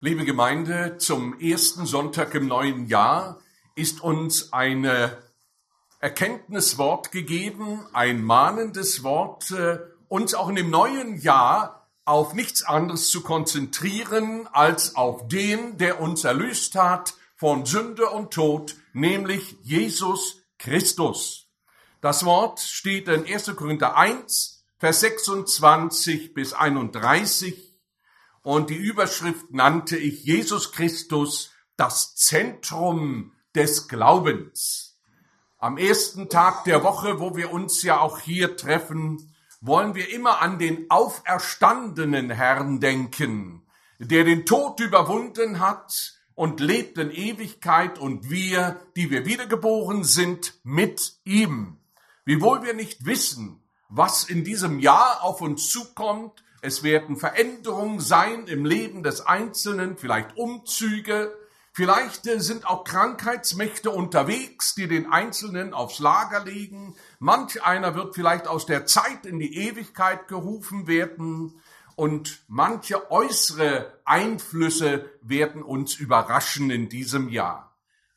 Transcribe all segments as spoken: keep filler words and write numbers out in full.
Liebe Gemeinde, zum ersten Sonntag im neuen Jahr ist uns ein Erkenntniswort gegeben, ein mahnendes Wort, uns auch in dem neuen Jahr auf nichts anderes zu konzentrieren, als auf den, der uns erlöst hat von Sünde und Tod, nämlich Jesus Christus. Das Wort steht in erster Korinther eins, Vers sechsundzwanzig bis einunddreißig. Und die Überschrift nannte ich Jesus Christus, das Zentrum des Glaubens. Am ersten Tag der Woche, wo wir uns ja auch hier treffen, wollen wir immer an den auferstandenen Herrn denken, der den Tod überwunden hat und lebt in Ewigkeit und wir, die wir wiedergeboren sind, mit ihm. Wiewohl wir nicht wissen, was in diesem Jahr auf uns zukommt, es werden Veränderungen sein im Leben des Einzelnen, vielleicht Umzüge, vielleicht sind auch Krankheitsmächte unterwegs, die den Einzelnen aufs Lager legen. Manch einer wird vielleicht aus der Zeit in die Ewigkeit gerufen werden und manche äußere Einflüsse werden uns überraschen in diesem Jahr.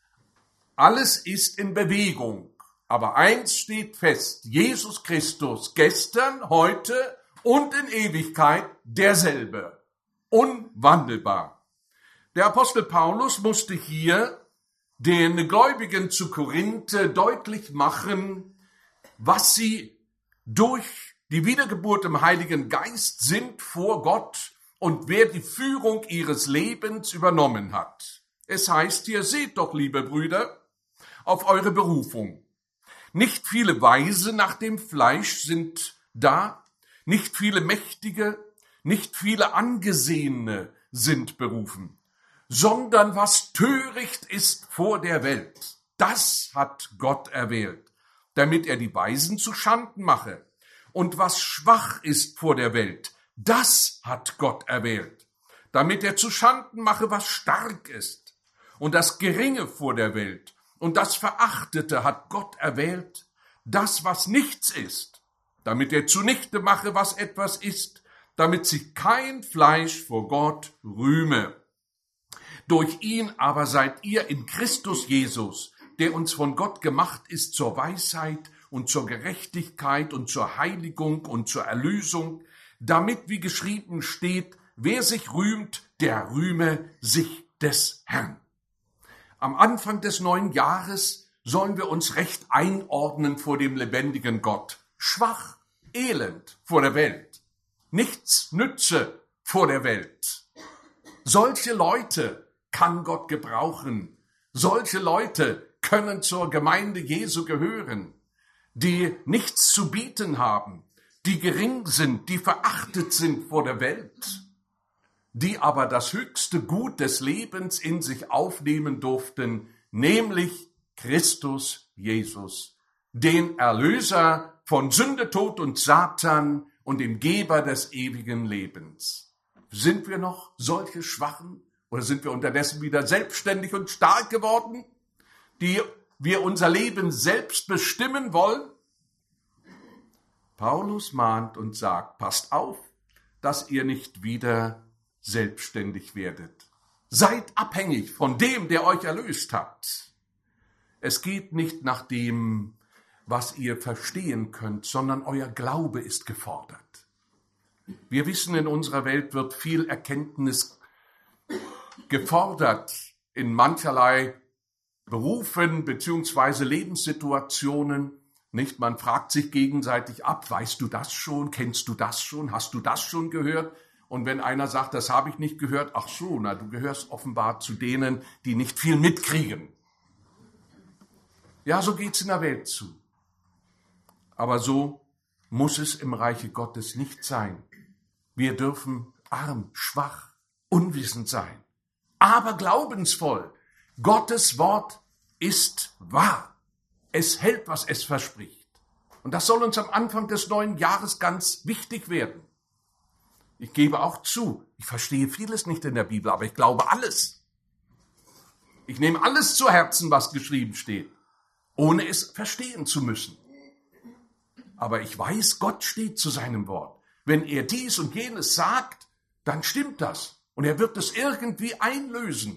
Alles ist in Bewegung, aber eins steht fest: Jesus Christus, gestern, heute und in Ewigkeit derselbe, unwandelbar. Der Apostel Paulus musste hier den Gläubigen zu Korinth deutlich machen, was sie durch die Wiedergeburt im Heiligen Geist sind vor Gott und wer die Führung ihres Lebens übernommen hat. Es heißt hier: Seht doch, liebe Brüder, auf eure Berufung. Nicht viele Weise nach dem Fleisch sind da, nicht viele Mächtige, nicht viele Angesehene sind berufen, sondern was töricht ist vor der Welt, das hat Gott erwählt, damit er die Weisen zu Schanden mache. Und was schwach ist vor der Welt, das hat Gott erwählt, damit er zu Schanden mache, was stark ist. Und das Geringe vor der Welt und das Verachtete hat Gott erwählt, das, was nichts ist, damit er zunichte mache, was etwas ist, damit sich kein Fleisch vor Gott rühme. Durch ihn aber seid ihr in Christus Jesus, der uns von Gott gemacht ist zur Weisheit und zur Gerechtigkeit und zur Heiligung und zur Erlösung, damit, wie geschrieben steht, wer sich rühmt, der rühme sich des Herrn. Am Anfang des neuen Jahres sollen wir uns recht einordnen vor dem lebendigen Gott. Schwach, elend vor der Welt, nichts nütze vor der Welt. Solche Leute kann Gott gebrauchen. Solche Leute können zur Gemeinde Jesu gehören, die nichts zu bieten haben, die gering sind, die verachtet sind vor der Welt, die aber das höchste Gut des Lebens in sich aufnehmen durften, nämlich Christus Jesus, den Erlöser von Sünde, Tod und Satan und dem Geber des ewigen Lebens. Sind wir noch solche Schwachen oder sind wir unterdessen wieder selbstständig und stark geworden, die wir unser Leben selbst bestimmen wollen? Paulus mahnt und sagt: Passt auf, dass ihr nicht wieder selbstständig werdet. Seid abhängig von dem, der euch erlöst hat. Es geht nicht nach dem, was ihr verstehen könnt, sondern euer Glaube ist gefordert. Wir wissen, in unserer Welt wird viel Erkenntnis gefordert in mancherlei Berufen beziehungsweise Lebenssituationen. Nicht, man fragt sich gegenseitig ab: Weißt du das schon? Kennst du das schon? Hast du das schon gehört? Und wenn einer sagt, das habe ich nicht gehört, ach so, na, du gehörst offenbar zu denen, die nicht viel mitkriegen. Ja, so geht's in der Welt zu. Aber so muss es im Reiche Gottes nicht sein. Wir dürfen arm, schwach, unwissend sein, aber glaubensvoll. Gottes Wort ist wahr. Es hält, was es verspricht. Und das soll uns am Anfang des neuen Jahres ganz wichtig werden. Ich gebe auch zu, ich verstehe vieles nicht in der Bibel, aber ich glaube alles. Ich nehme alles zu Herzen, was geschrieben steht, ohne es verstehen zu müssen. Aber ich weiß, Gott steht zu seinem Wort. Wenn er dies und jenes sagt, dann stimmt das. Und er wird es irgendwie einlösen,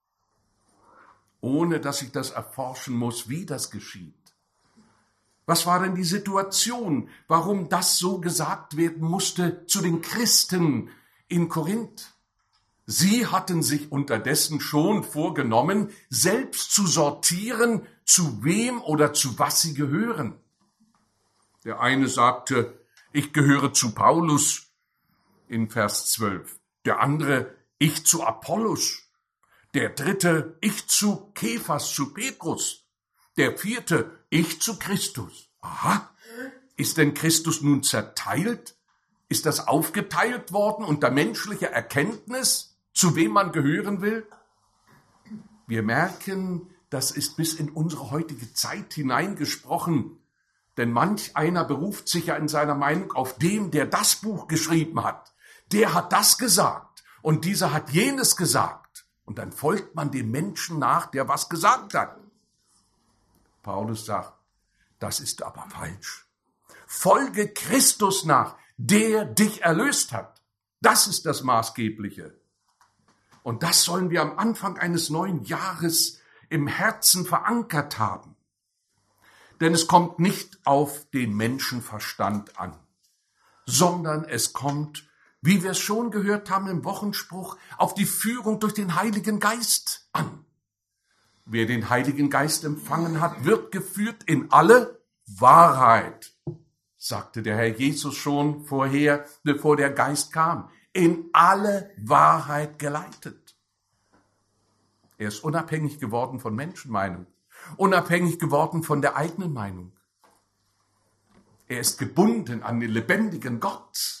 ohne dass ich das erforschen muss, wie das geschieht. Was war denn die Situation, warum das so gesagt werden musste zu den Christen in Korinth? Sie hatten sich unterdessen schon vorgenommen, selbst zu sortieren, zu wem oder zu was sie gehören. Der eine sagte, ich gehöre zu Paulus in Vers zwölf. Der andere, ich zu Apollos. Der dritte, ich zu Kephas, zu Petrus. Der vierte, ich zu Christus. Aha, ist denn Christus nun zerteilt? Ist das aufgeteilt worden unter menschlicher Erkenntnis, zu wem man gehören will? Wir merken, das ist bis in unsere heutige Zeit hineingesprochen. Denn manch einer beruft sich ja in seiner Meinung auf den, der das Buch geschrieben hat. Der hat das gesagt und dieser hat jenes gesagt. Und dann folgt man dem Menschen nach, der was gesagt hat. Paulus sagt, das ist aber falsch. Folge Christus nach, der dich erlöst hat. Das ist das Maßgebliche. Und das sollen wir am Anfang eines neuen Jahres im Herzen verankert haben. Denn es kommt nicht auf den Menschenverstand an, sondern es kommt, wie wir es schon gehört haben im Wochenspruch, auf die Führung durch den Heiligen Geist an. Wer den Heiligen Geist empfangen hat, wird geführt in alle Wahrheit, sagte der Herr Jesus schon vorher, bevor der Geist kam. In alle Wahrheit geleitet. Er ist unabhängig geworden von Menschenmeinung, unabhängig geworden von der eigenen Meinung. Er ist gebunden an den lebendigen Gott.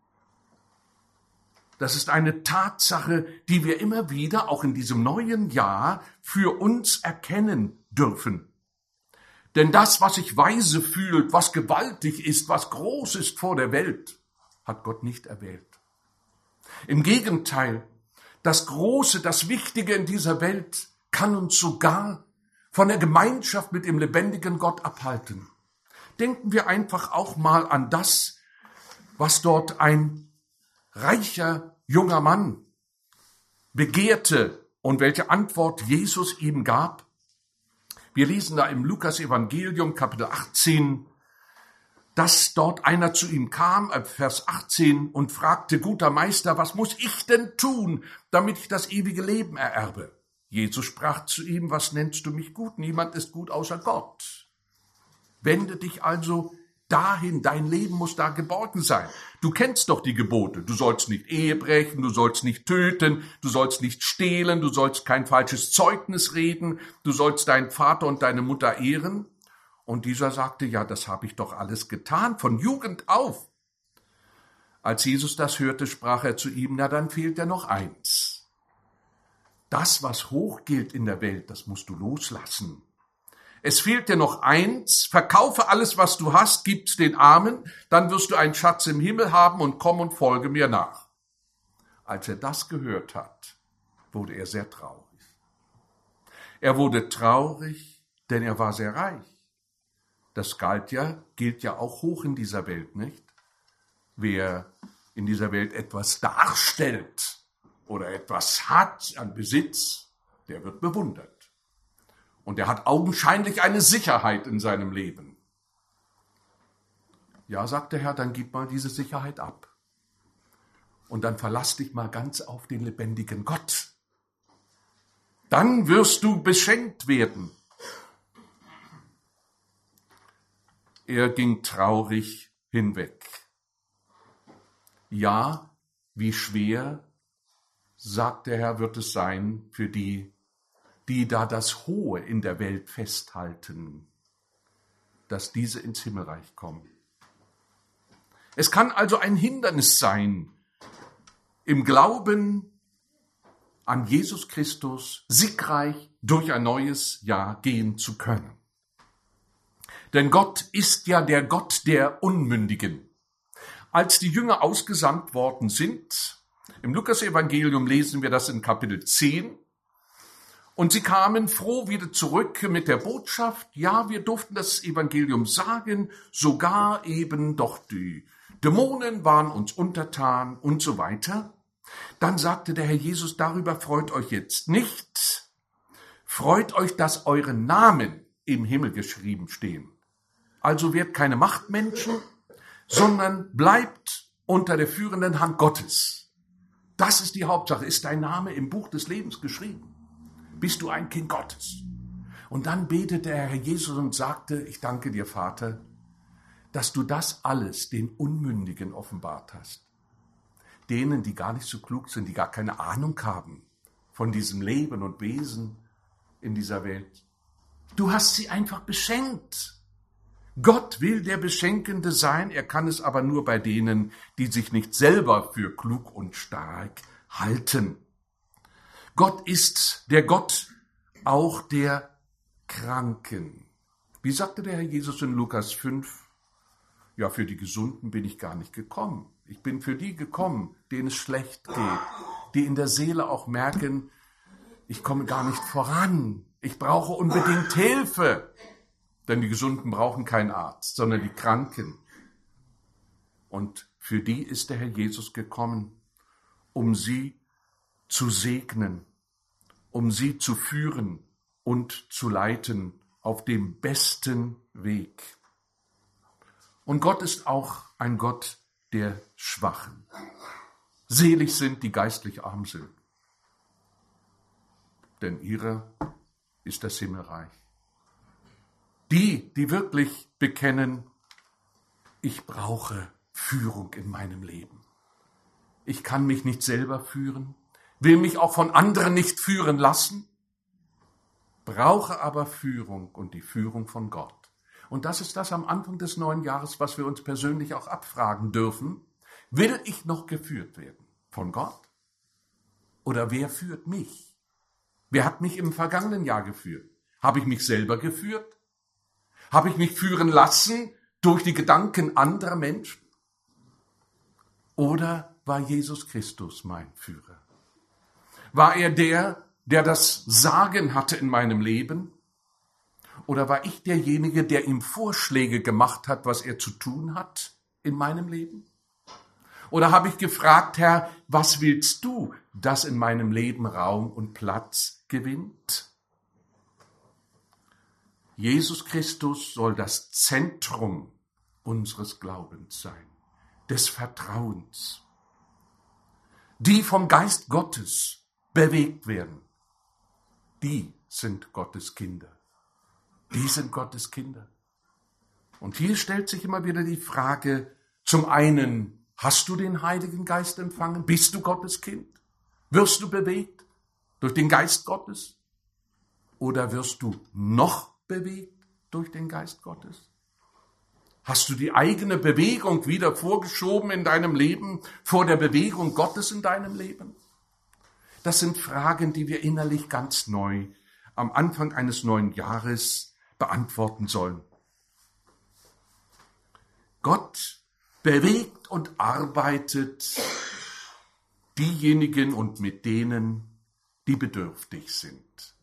Das ist eine Tatsache, die wir immer wieder, auch in diesem neuen Jahr, für uns erkennen dürfen. Denn das, was sich weise fühlt, was gewaltig ist, was groß ist vor der Welt, hat Gott nicht erwählt. Im Gegenteil, das Große, das Wichtige in dieser Welt kann uns sogar von der Gemeinschaft mit dem lebendigen Gott abhalten. Denken wir einfach auch mal an das, was dort ein reicher junger Mann begehrte und welche Antwort Jesus ihm gab. Wir lesen da im Lukas-Evangelium, Kapitel achtzehn, dass dort einer zu ihm kam, Vers achtzehn, und fragte, guter Meister, was muss ich denn tun, damit ich das ewige Leben ererbe? Jesus sprach zu ihm, was nennst du mich gut? Niemand ist gut außer Gott. Wende dich also dahin, dein Leben muss da geborgen sein. Du kennst doch die Gebote. Du sollst nicht Ehe brechen, du sollst nicht töten, du sollst nicht stehlen, du sollst kein falsches Zeugnis reden, du sollst deinen Vater und deine Mutter ehren. Und dieser sagte, ja, das habe ich doch alles getan, von Jugend auf. Als Jesus das hörte, sprach er zu ihm, na dann fehlt ja noch eins. Das, was hoch gilt in der Welt, das musst du loslassen. Es fehlt dir noch eins, verkaufe alles, was du hast, gib's den Armen, dann wirst du einen Schatz im Himmel haben und komm und folge mir nach. Als er das gehört hat, wurde er sehr traurig. Er wurde traurig, denn er war sehr reich. Das galt ja, gilt ja auch hoch in dieser Welt, nicht? Wer in dieser Welt etwas darstellt oder etwas hat an Besitz, der wird bewundert. Und er hat augenscheinlich eine Sicherheit in seinem Leben. Ja, sagt der Herr, dann gib mal diese Sicherheit ab. Und dann verlass dich mal ganz auf den lebendigen Gott. Dann wirst du beschenkt werden. Er ging traurig hinweg. Ja, wie schwer, sagt der Herr, wird es sein für die, die da das Hohe in der Welt festhalten, dass diese ins Himmelreich kommen. Es kann also ein Hindernis sein, im Glauben an Jesus Christus siegreich durch ein neues Jahr gehen zu können. Denn Gott ist ja der Gott der Unmündigen. Als die Jünger ausgesandt worden sind, im Lukas-Evangelium lesen wir das in Kapitel zehn, und sie kamen froh wieder zurück mit der Botschaft, ja, wir durften das Evangelium sagen, sogar eben doch die Dämonen waren uns untertan und so weiter. Dann sagte der Herr Jesus, darüber freut euch jetzt nicht. Freut euch, dass eure Namen im Himmel geschrieben stehen. Also werdet keine Machtmenschen, sondern bleibt unter der führenden Hand Gottes. Das ist die Hauptsache. Ist dein Name im Buch des Lebens geschrieben? Bist du ein Kind Gottes? Und dann betete der Herr Jesus und sagte, ich danke dir, Vater, dass du das alles den Unmündigen offenbart hast. Denen, die gar nicht so klug sind, die gar keine Ahnung haben von diesem Leben und Wesen in dieser Welt. Du hast sie einfach beschenkt. Gott will der Beschenkende sein, er kann es aber nur bei denen, die sich nicht selber für klug und stark halten. Gott ist der Gott auch der Kranken. Wie sagte der Herr Jesus in Lukas fünf? Ja, für die Gesunden bin ich gar nicht gekommen. Ich bin für die gekommen, denen es schlecht geht, die in der Seele auch merken, ich komme gar nicht voran. Ich brauche unbedingt Hilfe. Denn die Gesunden brauchen keinen Arzt, sondern die Kranken. Und für die ist der Herr Jesus gekommen, um sie zu segnen, um sie zu führen und zu leiten auf dem besten Weg. Und Gott ist auch ein Gott der Schwachen. Selig sind, die geistlich arm sind, denn ihrer ist das Himmelreich. Die, die wirklich bekennen, ich brauche Führung in meinem Leben. Ich kann mich nicht selber führen, will mich auch von anderen nicht führen lassen, brauche aber Führung und die Führung von Gott. Und das ist das am Anfang des neuen Jahres, was wir uns persönlich auch abfragen dürfen. Will ich noch geführt werden? Von Gott? Oder wer führt mich? Wer hat mich im vergangenen Jahr geführt? Habe ich mich selber geführt? Habe ich mich führen lassen durch die Gedanken anderer Menschen? Oder war Jesus Christus mein Führer? War er der, der das Sagen hatte in meinem Leben? Oder war ich derjenige, der ihm Vorschläge gemacht hat, was er zu tun hat in meinem Leben? Oder habe ich gefragt, Herr, was willst du, dass in meinem Leben Raum und Platz gewinnt? Jesus Christus soll das Zentrum unseres Glaubens sein, des Vertrauens. Die vom Geist Gottes bewegt werden, die sind Gottes Kinder. Die sind Gottes Kinder. Und hier stellt sich immer wieder die Frage, zum einen, hast du den Heiligen Geist empfangen? Bist du Gottes Kind? Wirst du bewegt durch den Geist Gottes? Oder wirst du noch bewegt durch den Geist Gottes? Hast du die eigene Bewegung wieder vorgeschoben in deinem Leben vor der Bewegung Gottes in deinem Leben? Das sind Fragen, die wir innerlich ganz neu am Anfang eines neuen Jahres beantworten sollen. Gott bewegt und arbeitet diejenigen und mit denen, die bedürftig sind.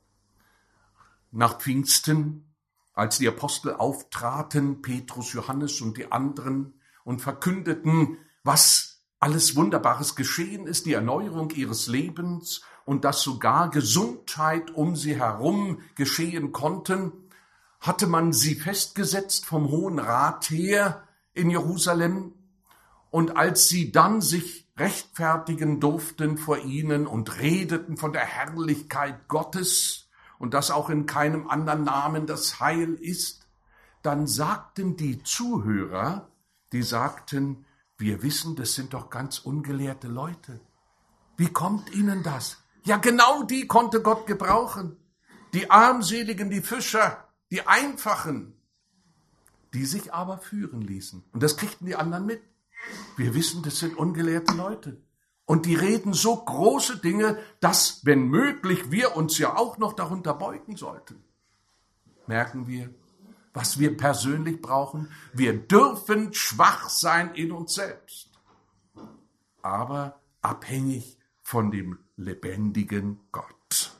Nach Pfingsten, als die Apostel auftraten, Petrus, Johannes und die anderen, und verkündeten, was alles Wunderbares geschehen ist, die Erneuerung ihres Lebens und dass sogar Gesundheit um sie herum geschehen konnten, hatte man sie festgesetzt vom Hohen Rat her in Jerusalem. Und als sie dann sich rechtfertigen durften vor ihnen und redeten von der Herrlichkeit Gottes und dass auch in keinem anderen Namen das Heil ist, dann sagten die Zuhörer, die sagten, wir wissen, das sind doch ganz ungelehrte Leute. Wie kommt ihnen das? Ja, genau die konnte Gott gebrauchen. Die Armseligen, die Fischer, die Einfachen, die sich aber führen ließen. Und das kriegten die anderen mit. Wir wissen, das sind ungelehrte Leute. Und die reden so große Dinge, dass, wenn möglich, wir uns ja auch noch darunter beugen sollten. Merken wir, was wir persönlich brauchen? Wir dürfen schwach sein in uns selbst, aber abhängig von dem lebendigen Gott.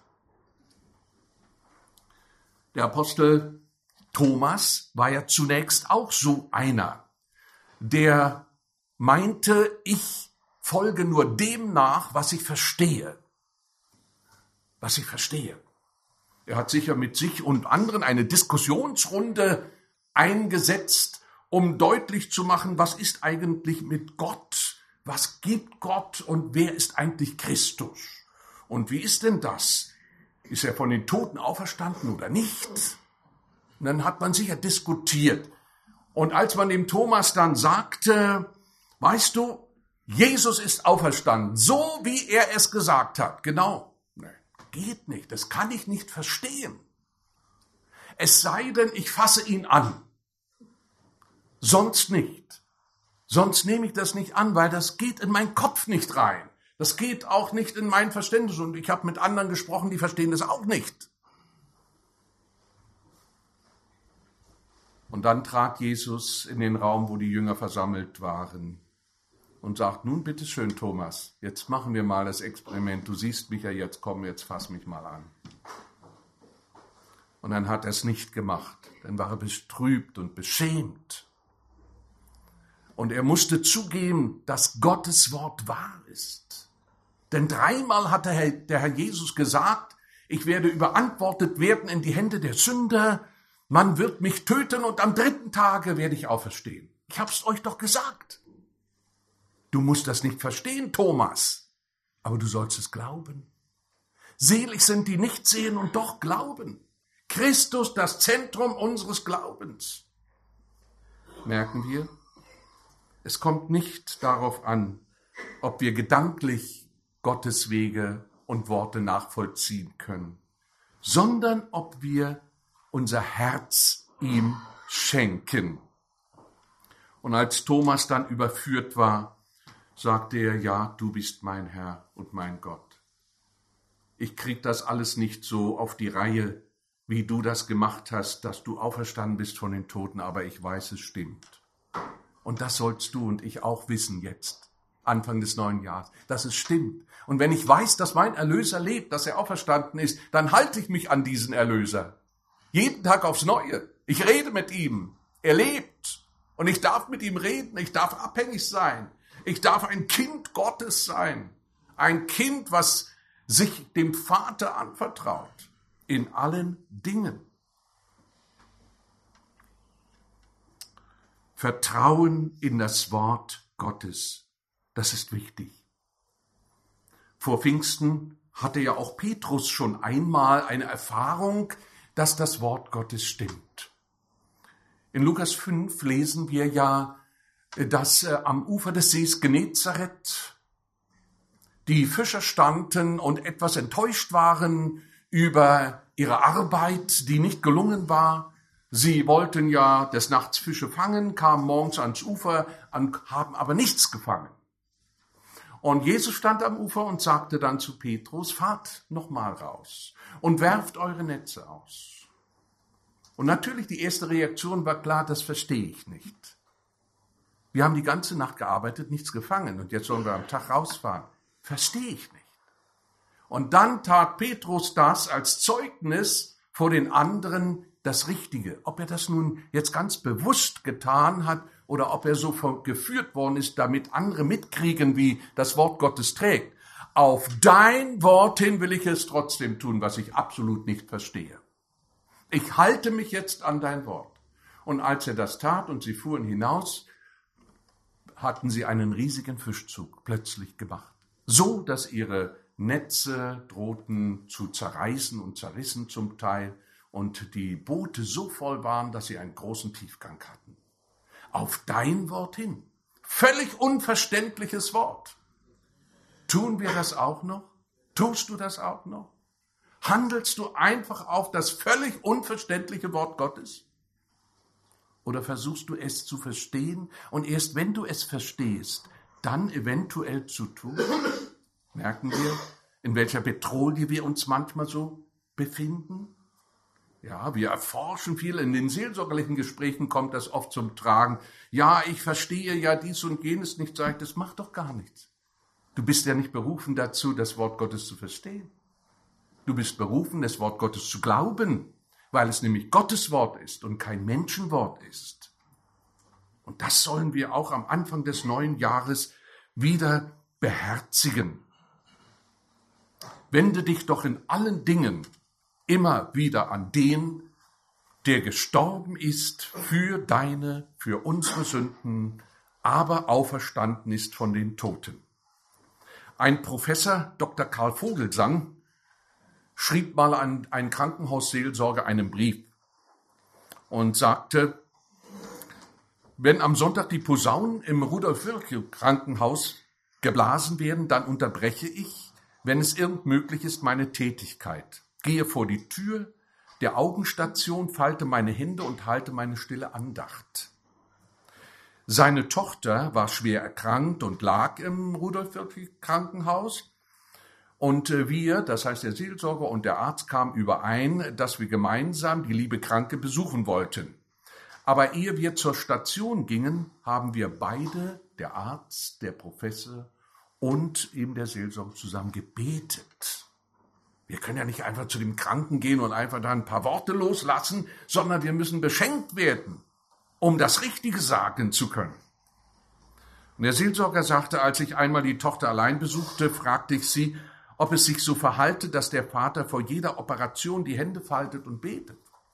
Der Apostel Thomas war ja zunächst auch so einer, der meinte, ich folge nur dem nach, was ich verstehe. Was ich verstehe. Er hat sicher mit sich und anderen eine Diskussionsrunde eingesetzt, um deutlich zu machen, was ist eigentlich mit Gott? Was gibt Gott und wer ist eigentlich Christus? Und wie ist denn das? Ist er von den Toten auferstanden oder nicht? Und dann hat man sicher diskutiert. Und als man dem Thomas dann sagte, weißt du, Jesus ist auferstanden, so wie er es gesagt hat. Genau. Nee, geht nicht, das kann ich nicht verstehen. Es sei denn, ich fasse ihn an. Sonst nicht. Sonst nehme ich das nicht an, weil das geht in meinen Kopf nicht rein. Das geht auch nicht in mein Verständnis. Und ich habe mit anderen gesprochen, die verstehen das auch nicht. Und dann trat Jesus in den Raum, wo die Jünger versammelt waren und sagt, nun bitteschön, Thomas, jetzt machen wir mal das Experiment. Du siehst mich ja jetzt, komm, jetzt fass mich mal an. Und dann hat er es nicht gemacht. Dann war er betrübt und beschämt. Und er musste zugeben, dass Gottes Wort wahr ist. Denn dreimal hat der Herr, der Herr Jesus gesagt, ich werde überantwortet werden in die Hände der Sünder, man wird mich töten und am dritten Tage werde ich auferstehen. Ich hab's euch doch gesagt. Du musst das nicht verstehen, Thomas, aber du sollst es glauben. Selig sind die nicht sehen und doch glauben. Christus, das Zentrum unseres Glaubens. Merken wir? Es kommt nicht darauf an, ob wir gedanklich Gottes Wege und Worte nachvollziehen können, sondern ob wir unser Herz ihm schenken. Und als Thomas dann überführt war, sagte er, ja, du bist mein Herr und mein Gott. Ich krieg das alles nicht so auf die Reihe, wie du das gemacht hast, dass du auferstanden bist von den Toten, aber ich weiß, es stimmt. Und das sollst du und ich auch wissen jetzt, Anfang des neuen Jahres, dass es stimmt. Und wenn ich weiß, dass mein Erlöser lebt, dass er auferstanden ist, dann halte ich mich an diesen Erlöser. Jeden Tag aufs Neue. Ich rede mit ihm. Er lebt. Und ich darf mit ihm reden. Ich darf abhängig sein. Ich darf ein Kind Gottes sein. Ein Kind, was sich dem Vater anvertraut. In allen Dingen. Vertrauen in das Wort Gottes. Das ist wichtig. Vor Pfingsten hatte ja auch Petrus schon einmal eine Erfahrung, dass das Wort Gottes stimmt. In Lukas fünf lesen wir ja, dass äh, am Ufer des Sees Genezareth die Fischer standen und etwas enttäuscht waren über ihre Arbeit, die nicht gelungen war. Sie wollten ja des Nachts Fische fangen, kamen morgens ans Ufer und haben aber nichts gefangen. Und Jesus stand am Ufer und sagte dann zu Petrus, fahrt nochmal raus und werft eure Netze aus. Und natürlich die erste Reaktion war klar, das verstehe ich nicht. Wir haben die ganze Nacht gearbeitet, nichts gefangen und jetzt sollen wir am Tag rausfahren. Verstehe ich nicht. Und dann tat Petrus das als Zeugnis vor den anderen das Richtige. Ob er das nun jetzt ganz bewusst getan hat oder ob er so geführt worden ist, damit andere mitkriegen, wie das Wort Gottes trägt. Auf dein Wort hin will ich es trotzdem tun, was ich absolut nicht verstehe. Ich halte mich jetzt an dein Wort. Und als er das tat und sie fuhren hinaus, hatten sie einen riesigen Fischzug plötzlich gemacht. So, dass ihre Netze drohten zu zerreißen und zerrissen zum Teil und die Boote so voll waren, dass sie einen großen Tiefgang hatten. Auf dein Wort hin. Völlig unverständliches Wort. Tun wir das auch noch? Tust du das auch noch? Handelst du einfach auf das völlig unverständliche Wort Gottes? Oder versuchst du es zu verstehen und erst wenn du es verstehst, dann eventuell zu tun? Merken wir, in welcher Petrouille wir uns manchmal so befinden? Ja, wir erforschen viel. In den seelsorgerlichen Gesprächen kommt das oft zum Tragen. Ja, ich verstehe ja dies und jenes nicht. Sag ich, das macht doch gar nichts. Du bist ja nicht berufen dazu, das Wort Gottes zu verstehen. Du bist berufen, das Wort Gottes zu glauben, weil es nämlich Gottes Wort ist und kein Menschenwort ist. Und das sollen wir auch am Anfang des neuen Jahres wieder beherzigen. Wende dich doch in allen Dingen immer wieder an den, der gestorben ist für deine, für unsere Sünden, aber auferstanden ist von den Toten. Ein Professor, Doktor Karl Vogelsang, schrieb mal an einen Krankenhausseelsorger einen Brief und sagte, wenn am Sonntag die Posaunen im Rudolf-Virchow-Krankenhaus geblasen werden, dann unterbreche ich, wenn es irgend möglich ist, meine Tätigkeit. Gehe vor die Tür der Augenstation, falte meine Hände und halte meine stille Andacht. Seine Tochter war schwer erkrankt und lag im Rudolf-Virchow-Krankenhaus. Und wir, das heißt der Seelsorger und der Arzt, kamen überein, dass wir gemeinsam die liebe Kranke besuchen wollten. Aber ehe wir zur Station gingen, haben wir beide, der Arzt, der Professor und eben der Seelsorger, zusammen gebetet. Wir können ja nicht einfach zu dem Kranken gehen und einfach da ein paar Worte loslassen, sondern wir müssen beschenkt werden, um das Richtige sagen zu können. Und der Seelsorger sagte, als ich einmal die Tochter allein besuchte, fragte ich sie, ob es sich so verhalte, dass der Vater vor jeder Operation die Hände faltet und betet.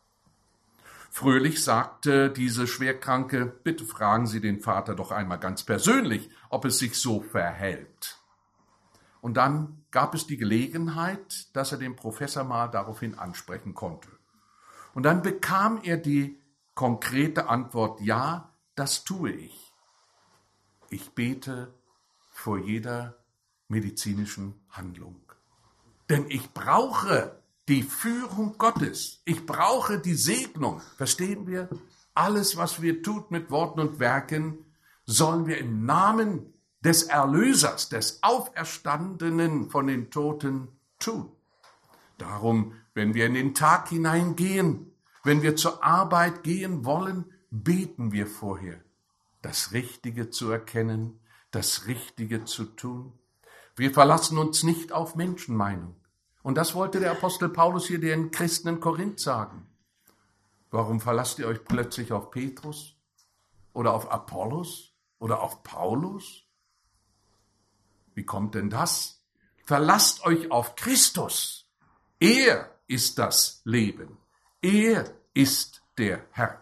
Fröhlich sagte diese Schwerkranke, bitte fragen Sie den Vater doch einmal ganz persönlich, ob es sich so verhält. Und dann gab es die Gelegenheit, dass er den Professor mal daraufhin ansprechen konnte. Und dann bekam er die konkrete Antwort, ja, das tue ich. Ich bete vor jeder medizinischen Handlung. Denn ich brauche die Führung Gottes. Ich brauche die Segnung. Verstehen wir? Alles, was wir tun mit Worten und Werken, sollen wir im Namen des Erlösers, des Auferstandenen von den Toten tun. Darum, wenn wir in den Tag hineingehen, wenn wir zur Arbeit gehen wollen, beten wir vorher, das Richtige zu erkennen, das Richtige zu tun. Wir verlassen uns nicht auf Menschenmeinung. Und das wollte der Apostel Paulus hier den Christen in Korinth sagen. Warum verlasst ihr euch plötzlich auf Petrus oder auf Apollos oder auf Paulus? Wie kommt denn das? Verlasst euch auf Christus. Er ist das Leben. Er ist der Herr.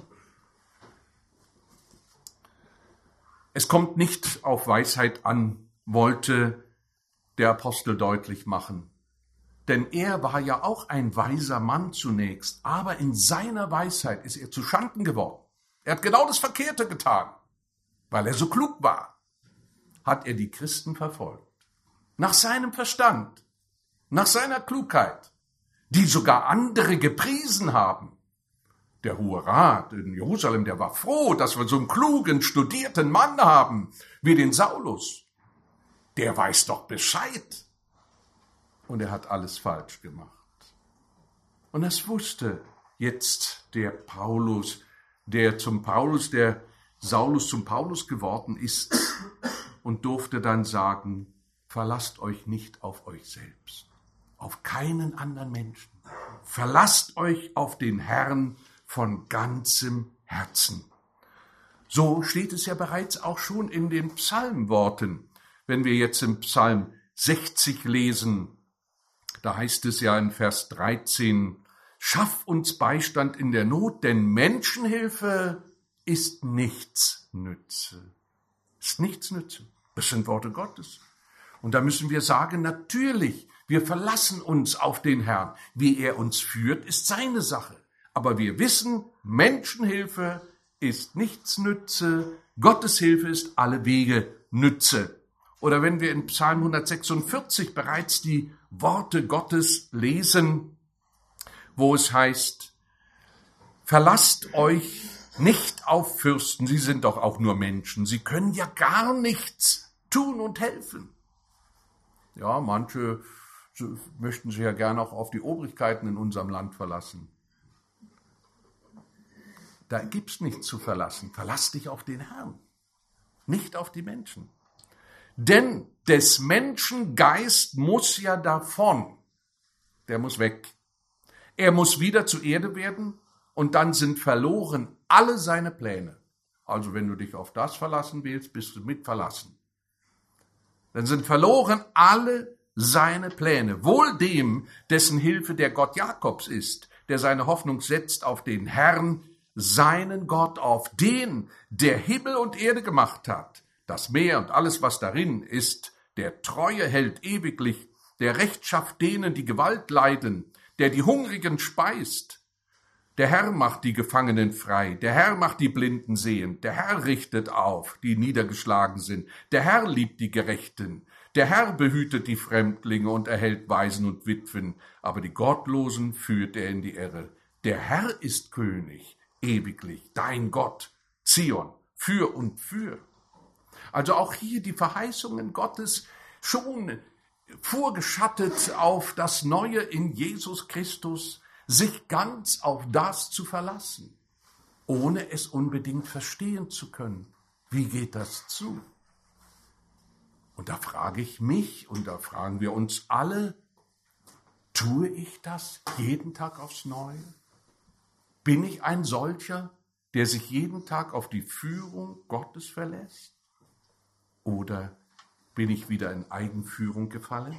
Es kommt nicht auf Weisheit an, wollte der Apostel deutlich machen. Denn er war ja auch ein weiser Mann zunächst, aber in seiner Weisheit ist er zu Schanden geworden. Er hat genau das Verkehrte getan, weil er so klug war. Hat er die Christen verfolgt. Nach seinem Verstand, nach seiner Klugheit, die sogar andere gepriesen haben. Der Hohe Rat in Jerusalem, der war froh, dass wir so einen klugen, studierten Mann haben, wie den Saulus. Der weiß doch Bescheid. Und er hat alles falsch gemacht. Und das wusste jetzt der Paulus, der zum Paulus, der Saulus zum Paulus geworden ist und durfte dann sagen, verlasst euch nicht auf euch selbst, auf keinen anderen Menschen. Verlasst euch auf den Herrn von ganzem Herzen. So steht es ja bereits auch schon in den Psalmworten. Wenn wir jetzt im Psalm sechzig lesen, da heißt es ja in Vers dreizehn, schaff uns Beistand in der Not, denn Menschenhilfe ist nichts Nütze. Ist nichts Nütze. Das sind Worte Gottes. Und da müssen wir sagen, natürlich, wir verlassen uns auf den Herrn. Wie er uns führt, ist seine Sache. Aber wir wissen, Menschenhilfe ist nichts Nütze, Gottes Hilfe ist alle Wege Nütze. Oder wenn wir in Psalm hundertsechsundvierzig bereits die Worte Gottes lesen, wo es heißt, verlasst euch nicht auf Fürsten, sie sind doch auch nur Menschen, sie können ja gar nichts tun und helfen. Ja, manche möchten sich ja gerne auch auf die Obrigkeiten in unserem Land verlassen. Da gibt's nichts zu verlassen. Verlass dich auf den Herrn, nicht auf die Menschen. Denn des Menschen Geist muss ja davon. Der muss weg. Er muss wieder zur Erde werden und dann sind verloren alle seine Pläne. Also wenn du dich auf das verlassen willst, bist du mit verlassen. Dann sind verloren alle seine Pläne, wohl dem, dessen Hilfe der Gott Jakobs ist, der seine Hoffnung setzt auf den Herrn, seinen Gott, auf den, der Himmel und Erde gemacht hat, das Meer und alles, was darin ist, der Treue hält ewiglich, der Recht schafft denen, die Gewalt leiden, der die Hungrigen speist. Der Herr macht die Gefangenen frei, der Herr macht die Blinden sehen, der Herr richtet auf, die niedergeschlagen sind, der Herr liebt die Gerechten, der Herr behütet die Fremdlinge und erhält Waisen und Witwen, aber die Gottlosen führt er in die Irre. Der Herr ist König, ewiglich, dein Gott, Zion, für und für. Also auch hier die Verheißungen Gottes schon vorgeschattet auf das Neue in Jesus Christus, sich ganz auf das zu verlassen, ohne es unbedingt verstehen zu können. Wie geht das zu? Und da frage ich mich und da fragen wir uns alle, tue ich das jeden Tag aufs Neue? Bin ich ein solcher, der sich jeden Tag auf die Führung Gottes verlässt? Oder bin ich wieder in Eigenführung gefallen?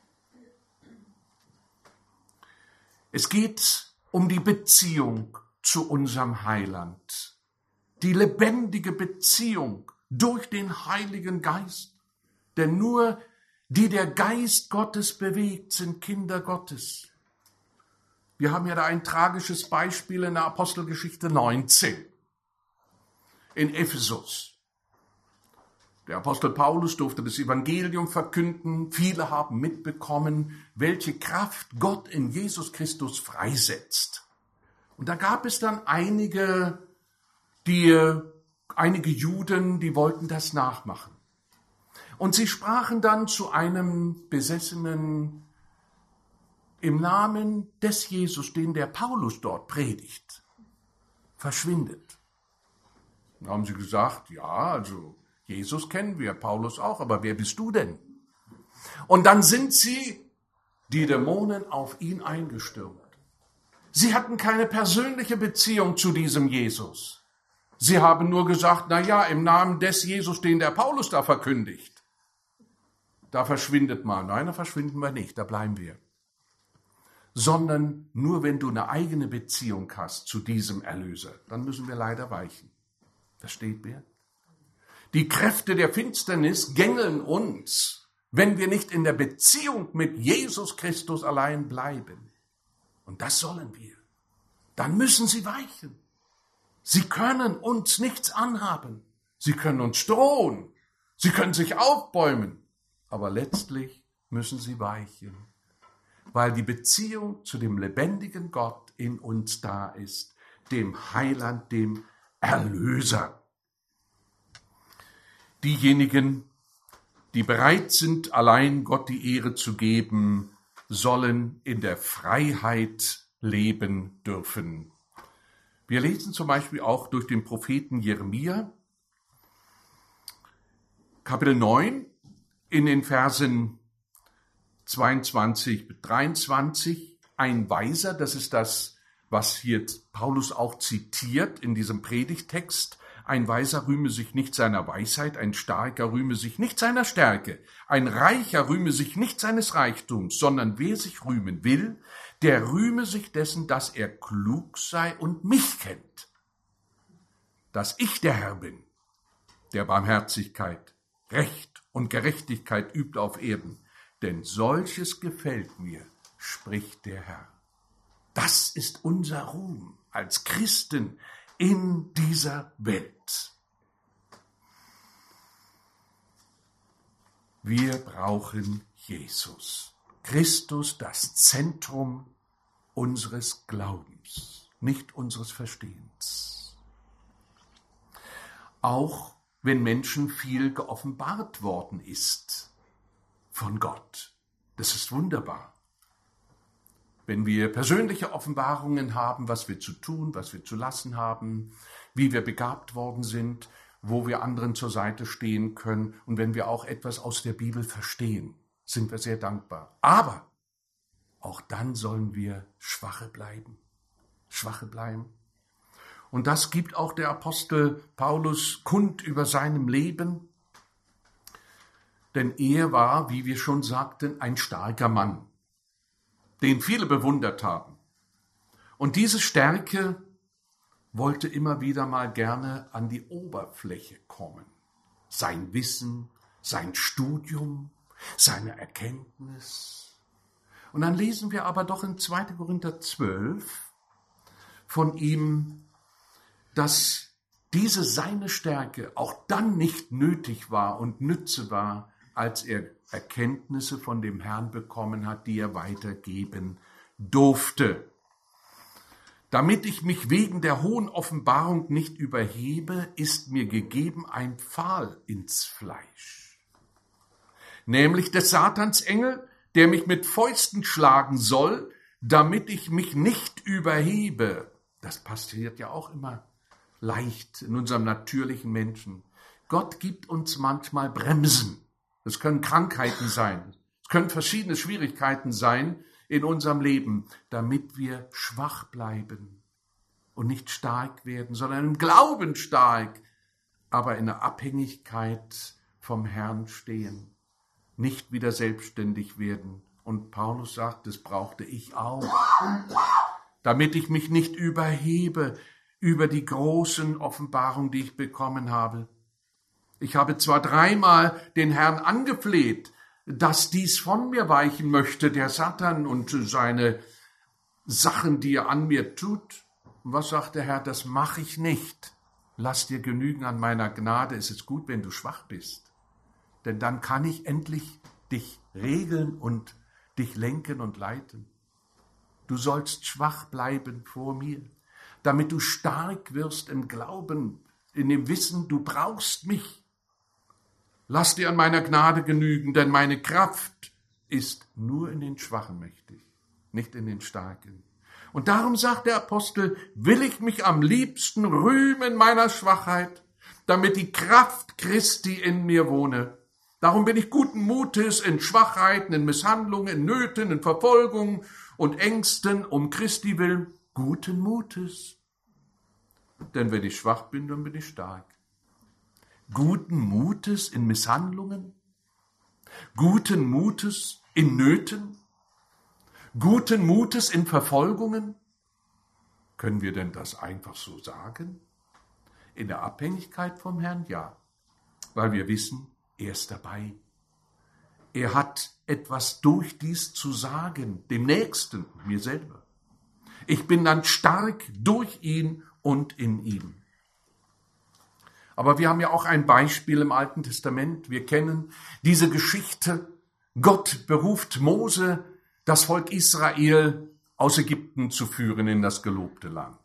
Es geht um die Beziehung zu unserem Heiland, die lebendige Beziehung durch den Heiligen Geist. Denn nur die der Geist Gottes bewegt, sind Kinder Gottes. Wir haben ja da ein tragisches Beispiel in der Apostelgeschichte neunzehn, in Ephesus. Der Apostel Paulus durfte das Evangelium verkünden. Viele haben mitbekommen, welche Kraft Gott in Jesus Christus freisetzt. Und da gab es dann einige, die, einige Juden, die wollten das nachmachen. Und sie sprachen dann zu einem Besessenen im Namen des Jesus, den der Paulus dort predigt, verschwindet. Dann haben sie gesagt, ja, also Jesus kennen wir, Paulus auch, aber wer bist du denn? Und dann sind sie, die Dämonen, auf ihn eingestürmt. Sie hatten keine persönliche Beziehung zu diesem Jesus. Sie haben nur gesagt, na ja, im Namen des Jesus, den der Paulus da verkündigt. Da verschwindet mal. Nein, da verschwinden wir nicht, da bleiben wir. Sondern nur wenn du eine eigene Beziehung hast zu diesem Erlöser, dann müssen wir leider weichen. Versteht ihr? Die Kräfte der Finsternis gängeln uns, wenn wir nicht in der Beziehung mit Jesus Christus allein bleiben. Und das sollen wir. Dann müssen sie weichen. Sie können uns nichts anhaben. Sie können uns drohen. Sie können sich aufbäumen. Aber letztlich müssen sie weichen, weil die Beziehung zu dem lebendigen Gott in uns da ist, dem Heiland, dem Erlöser. Diejenigen, die bereit sind, allein Gott die Ehre zu geben, sollen in der Freiheit leben dürfen. Wir lesen zum Beispiel auch durch den Propheten Jeremia, Kapitel neun, in den Versen zweiundzwanzig bis dreiundzwanzig, ein Weiser, das ist das, was hier Paulus auch zitiert in diesem Predigtext. Ein Weiser rühme sich nicht seiner Weisheit, ein Starker rühme sich nicht seiner Stärke, ein Reicher rühme sich nicht seines Reichtums, sondern wer sich rühmen will, der rühme sich dessen, dass er klug sei und mich kennt, dass ich der Herr bin, der Barmherzigkeit, Recht und Gerechtigkeit übt auf Erden. Denn solches gefällt mir, spricht der Herr. Das ist unser Ruhm als Christen in dieser Welt. Wir brauchen Jesus. Christus, das Zentrum unseres Glaubens, nicht unseres Verstehens. Auch wenn Menschen viel geoffenbart worden ist von Gott. Das ist wunderbar. Wenn wir persönliche Offenbarungen haben, was wir zu tun, was wir zu lassen haben, wie wir begabt worden sind, wo wir anderen zur Seite stehen können und wenn wir auch etwas aus der Bibel verstehen, sind wir sehr dankbar. Aber auch dann sollen wir Schwache bleiben. Schwache bleiben. Und das gibt auch der Apostel Paulus kund über seinem Leben. denn er war, wie wir schon sagten, ein starker Mann, den viele bewundert haben. Und diese Stärke wollte immer wieder mal gerne an die Oberfläche kommen. Sein Wissen, sein Studium, seine Erkenntnis. Und dann lesen wir aber doch in zweiter Korinther zwölf von ihm, dass diese seine Stärke auch dann nicht nötig war und nütze war, als er Erkenntnisse von dem Herrn bekommen hat, die er weitergeben durfte. Damit ich mich wegen der hohen Offenbarung nicht überhebe, ist mir gegeben ein Pfahl ins Fleisch, nämlich des Satans Engel, der mich mit Fäusten schlagen soll, damit ich mich nicht überhebe. Das passiert ja auch immer leicht in unserem natürlichen Menschen. Gott gibt uns manchmal Bremsen. Das können Krankheiten sein. Es können verschiedene Schwierigkeiten sein in unserem Leben, damit wir schwach bleiben und nicht stark werden, sondern im Glauben stark, aber in der Abhängigkeit vom Herrn stehen, nicht wieder selbstständig werden. Und Paulus sagt, das brauchte ich auch, damit ich mich nicht überhebe über die großen Offenbarungen, die ich bekommen habe. Ich habe zwar dreimal den Herrn angefleht, dass dies von mir weichen möchte, der Satan und seine Sachen, die er an mir tut. Und was sagt der Herr? Das mache ich nicht. Lass dir genügen an meiner Gnade. Es ist gut, wenn du schwach bist. Denn dann kann ich endlich dich regeln und dich lenken und leiten. Du sollst schwach bleiben vor mir, damit du stark wirst im Glauben, in dem Wissen, du brauchst mich. Lass dir an meiner Gnade genügen, denn meine Kraft ist nur in den Schwachen mächtig, nicht in den Starken. Und darum sagt der Apostel, will ich mich am liebsten rühmen meiner Schwachheit, damit die Kraft Christi in mir wohne. Darum bin ich guten Mutes in Schwachheiten, in Misshandlungen, in Nöten, in Verfolgung und Ängsten um Christi willen. Guten Mutes. Denn wenn ich schwach bin, dann bin ich stark. Guten Mutes in Misshandlungen, guten Mutes in Nöten, guten Mutes in Verfolgungen. Können wir denn das einfach so sagen? In der Abhängigkeit vom Herrn, ja, weil wir wissen, er ist dabei. Er hat etwas durch dies zu sagen, dem Nächsten, mir selber. Ich bin dann stark durch ihn und in ihm. Aber wir haben ja auch ein Beispiel im Alten Testament. Wir kennen diese Geschichte. Gott beruft Mose, das Volk Israel aus Ägypten zu führen in das gelobte Land.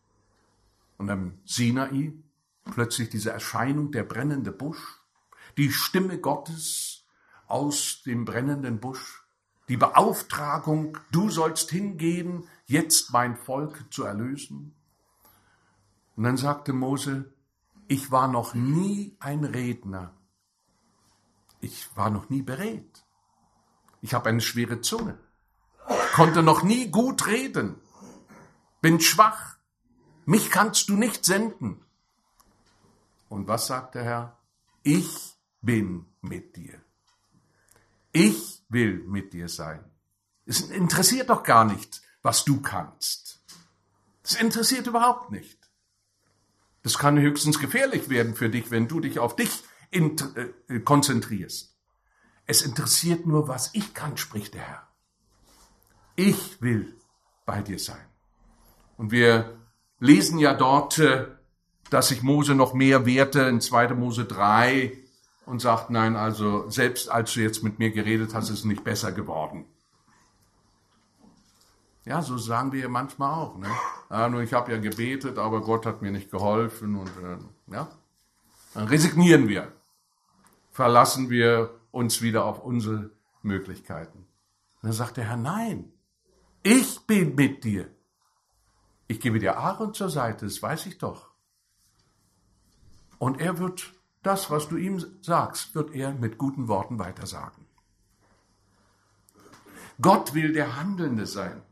Und am Sinai plötzlich diese Erscheinung, der brennende Busch, die Stimme Gottes aus dem brennenden Busch, die Beauftragung, du sollst hingehen, jetzt mein Volk zu erlösen. Und dann sagte Mose, ich war noch nie ein Redner. Ich war noch nie beredt. Ich habe eine schwere Zunge. Ich konnte noch nie gut reden. Bin schwach. Mich kannst du nicht senden. Und was sagt der Herr? Ich bin mit dir. Ich will mit dir sein. Es interessiert doch gar nicht, was du kannst. Es interessiert überhaupt nicht. Das kann höchstens gefährlich werden für dich, wenn du dich auf dich int- äh, konzentrierst. Es interessiert nur, was ich kann, spricht der Herr. Ich will bei dir sein. Und wir lesen ja dort, äh, dass sich Mose noch mehr wehrte in zweiter Mose drei und sagt, nein, also selbst als du jetzt mit mir geredet hast, ist es nicht besser geworden. Ja, so sagen wir manchmal auch. Ne? Ja, nur ich habe ja gebetet, aber Gott hat mir nicht geholfen. Und äh, ja, dann resignieren wir. Verlassen wir uns wieder auf unsere Möglichkeiten. Und dann sagt der Herr, nein, ich bin mit dir. Ich gebe dir Aaron zur Seite, das weiß ich doch. Und er wird das, was du ihm sagst, wird er mit guten Worten weitersagen. Gott will der Handelnde sein.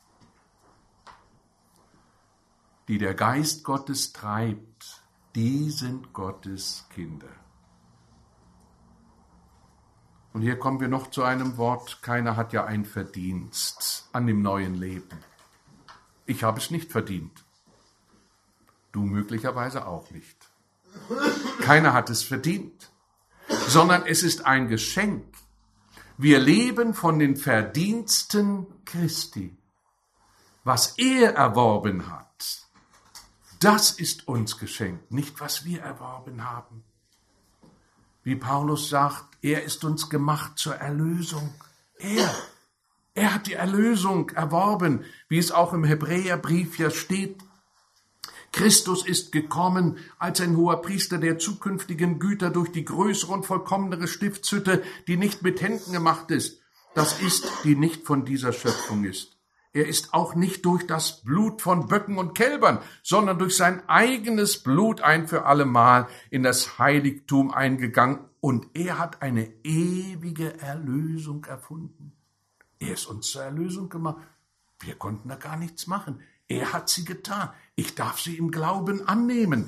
Die der Geist Gottes treibt, die sind Gottes Kinder. Und hier kommen wir noch zu einem Wort, keiner hat ja ein Verdienst an dem neuen Leben. Ich habe es nicht verdient. Du möglicherweise auch nicht. Keiner hat es verdient, sondern es ist ein Geschenk. Wir leben von den Verdiensten Christi. Was er erworben hat, das ist uns geschenkt, nicht was wir erworben haben. Wie Paulus sagt, er ist uns gemacht zur Erlösung. Er, er hat die Erlösung erworben, wie es auch im Hebräerbrief ja steht. Christus ist gekommen als ein hoher Priester der zukünftigen Güter durch die größere und vollkommenere Stiftshütte, die nicht mit Händen gemacht ist. Das ist, die nicht von dieser Schöpfung ist. Er ist auch nicht durch das Blut von Böcken und Kälbern, sondern durch sein eigenes Blut ein für allemal in das Heiligtum eingegangen. Und er hat eine ewige Erlösung erfunden. Er ist uns zur Erlösung gemacht. Wir konnten da gar nichts machen. Er hat sie getan. Ich darf sie im Glauben annehmen.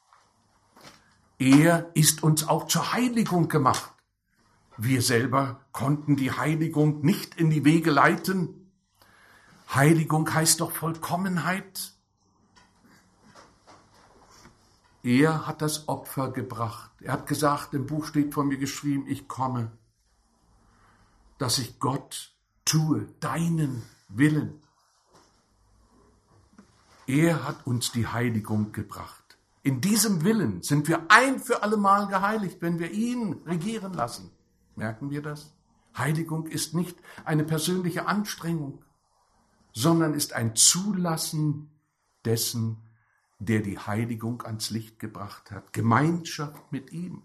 Er ist uns auch zur Heiligung gemacht. Wir selber konnten die Heiligung nicht in die Wege leiten. Heiligung heißt doch Vollkommenheit. Er hat das Opfer gebracht. Er hat gesagt, im Buch steht von mir geschrieben, ich komme, dass ich Gott tue, deinen Willen. Er hat uns die Heiligung gebracht. In diesem Willen sind wir ein für allemal geheiligt, wenn wir ihn regieren lassen. Merken wir das? Heiligung ist nicht eine persönliche Anstrengung, sondern ist ein Zulassen dessen, der die Heiligung ans Licht gebracht hat. Gemeinschaft mit ihm.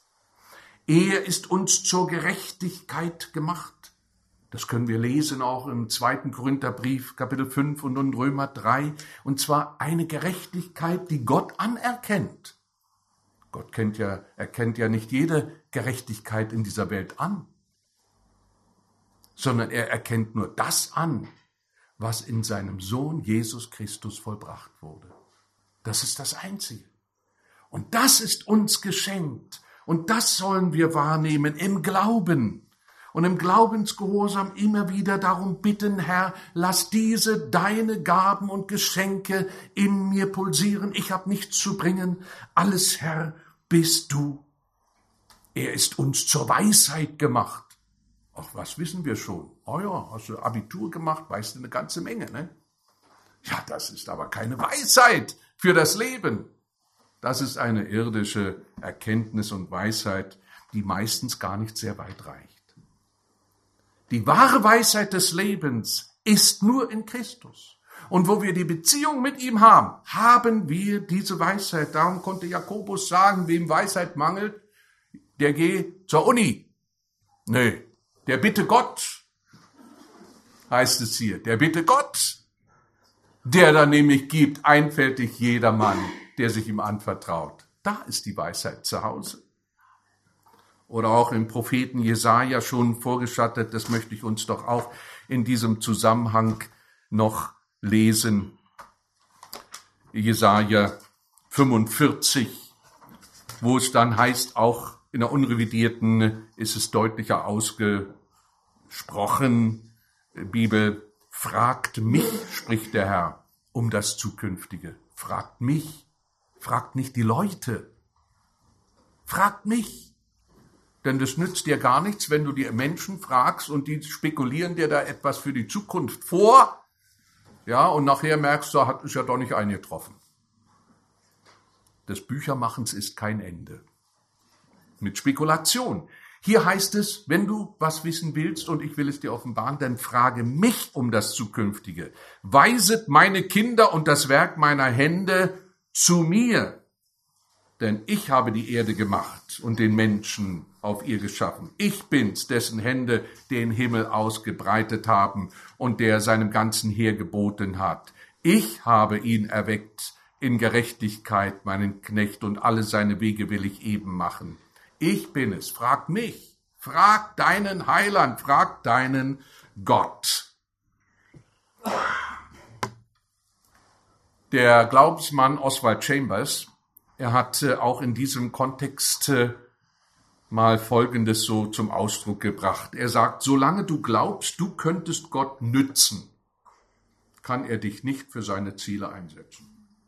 Er ist uns zur Gerechtigkeit gemacht. Das können wir lesen auch im zweiten Korintherbrief, Kapitel fünf und in Römer drei. Und zwar eine Gerechtigkeit, die Gott anerkennt. Gott kennt ja, erkennt ja nicht jede Gerechtigkeit in dieser Welt an, sondern er erkennt nur das an, was in seinem Sohn Jesus Christus vollbracht wurde. Das ist das Einzige. Und das ist uns geschenkt. Und das sollen wir wahrnehmen im Glauben. Und im Glaubensgehorsam immer wieder darum bitten, Herr, lass diese deine Gaben und Geschenke in mir pulsieren. Ich habe nichts zu bringen. Alles, Herr, bist du. Er ist uns zur Weisheit gemacht. Ach, was wissen wir schon? Oh ja, hast du Abitur gemacht, weißt du eine ganze Menge, ne? Ja, das ist aber keine Weisheit für das Leben. Das ist eine irdische Erkenntnis und Weisheit, die meistens gar nicht sehr weit reicht. Die wahre Weisheit des Lebens ist nur in Christus. Und wo wir die Beziehung mit ihm haben, haben wir diese Weisheit. Darum konnte Jakobus sagen, wem Weisheit mangelt, der geht zur Uni. Nö, der bitte Gott, heißt es hier. Der bitte Gott, der dann nämlich gibt, einfältig jedermann, der sich ihm anvertraut. Da ist die Weisheit zu Hause. Oder auch im Propheten Jesaja schon vorgeschattet, das möchte ich uns doch auch in diesem Zusammenhang noch lesen. Jesaja fünfundvierzig, wo es dann heißt, auch in der unrevidierten ist es deutlicher ausgesprochen, Bibel, fragt mich, spricht der Herr, um das Zukünftige. Fragt mich, fragt nicht die Leute, fragt mich. Denn das nützt dir gar nichts, wenn du die Menschen fragst und die spekulieren dir da etwas für die Zukunft vor. Ja, und nachher merkst du, hat es ja doch nicht eingetroffen. Des Büchermachens ist kein Ende. Mit Spekulation. Hier heißt es, wenn du was wissen willst und ich will es dir offenbaren, dann frage mich um das Zukünftige. Weiset meine Kinder und das Werk meiner Hände zu mir. Denn ich habe die Erde gemacht und den Menschen auf ihr geschaffen. Ich bin's, dessen Hände den Himmel ausgebreitet haben und der seinem ganzen Heer geboten hat. Ich habe ihn erweckt in Gerechtigkeit, meinen Knecht, und alle seine Wege will ich eben machen. Ich bin es. Frag mich. Frag deinen Heiland. Frag deinen Gott. Der Glaubensmann Oswald Chambers, er hat auch in diesem Kontext mal Folgendes so zum Ausdruck gebracht. Er sagt, solange du glaubst, du könntest Gott nützen, kann er dich nicht für seine Ziele einsetzen,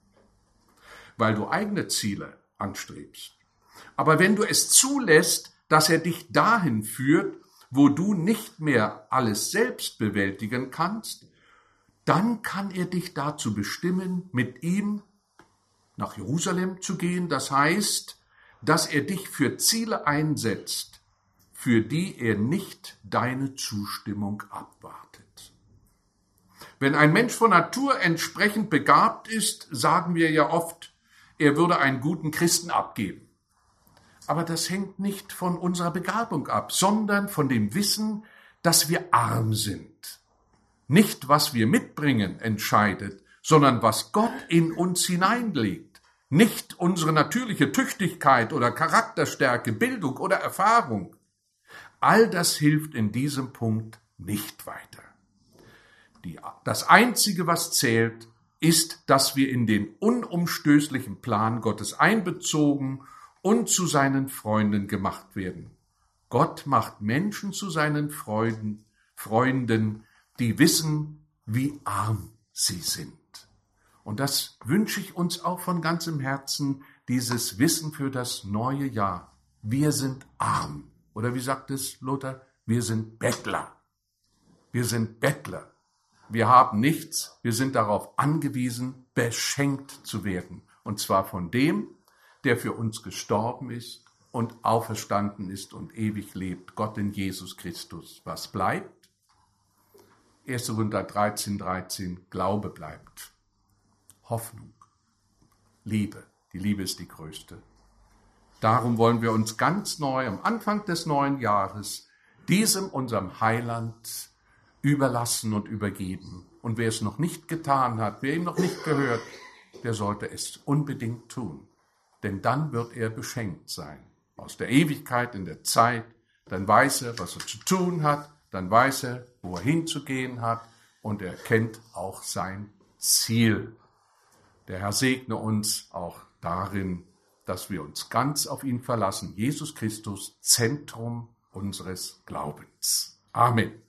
weil du eigene Ziele anstrebst. Aber wenn du es zulässt, dass er dich dahin führt, wo du nicht mehr alles selbst bewältigen kannst, dann kann er dich dazu bestimmen, mit ihm nach Jerusalem zu gehen. Das heißt, dass er dich für Ziele einsetzt, für die er nicht deine Zustimmung abwartet. Wenn ein Mensch von Natur entsprechend begabt ist, sagen wir ja oft, er würde einen guten Christen abgeben. Aber das hängt nicht von unserer Begabung ab, sondern von dem Wissen, dass wir arm sind. Nicht, was wir mitbringen, entscheidet, sondern was Gott in uns hineinlegt. Nicht unsere natürliche Tüchtigkeit oder Charakterstärke, Bildung oder Erfahrung. All das hilft in diesem Punkt nicht weiter. Die, das Einzige, was zählt, ist, dass wir in den unumstößlichen Plan Gottes einbezogen und zu seinen Freunden gemacht werden. Gott macht Menschen zu seinen Freunden, Freunden, die wissen, wie arm sie sind. Und das wünsche ich uns auch von ganzem Herzen, dieses Wissen für das neue Jahr. Wir sind arm. Oder wie sagt es Luther? Wir sind Bettler. Wir sind Bettler. Wir haben nichts. Wir sind darauf angewiesen, beschenkt zu werden. Und zwar von dem, der für uns gestorben ist und auferstanden ist und ewig lebt, Gott in Jesus Christus. Was bleibt? erster Korinther dreizehn, dreizehn, Glaube bleibt. Hoffnung, Liebe. Die Liebe ist die größte. Darum wollen wir uns ganz neu am Anfang des neuen Jahres diesem unserem Heiland überlassen und übergeben. Und wer es noch nicht getan hat, wer ihm noch nicht gehört, der sollte es unbedingt tun. Denn dann wird er beschenkt sein. Aus der Ewigkeit in der Zeit, dann weiß er, was er zu tun hat, dann weiß er, wo er hinzugehen hat und er kennt auch sein Ziel. Der Herr segne uns auch darin, dass wir uns ganz auf ihn verlassen. Jesus Christus, Zentrum unseres Glaubens. Amen.